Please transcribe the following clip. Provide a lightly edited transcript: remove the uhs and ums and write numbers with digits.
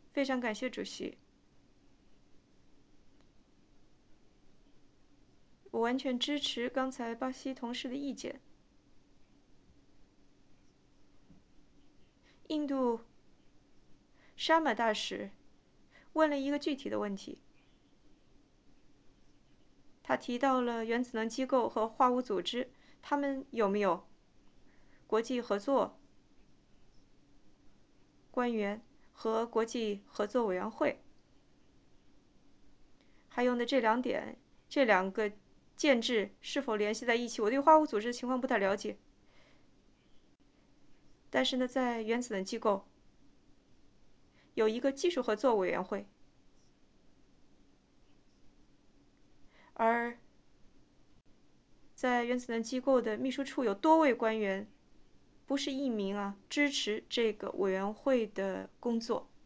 非常感谢主席，我完全支持刚才巴西同事的意见。印度沙马大使问了一个具体的问题，他提到了原子能机构和化物组织，他们有没有国际合作官员和国际合作委员会？还有呢，这两点，这两个建制是否联系在一起？我对化物组织的情况不太了解，但是呢，在原子能机构有一个技术合作委员会，而在原子能机构的秘书处有多位官员，不是一名啊，支持这个委员会的工作。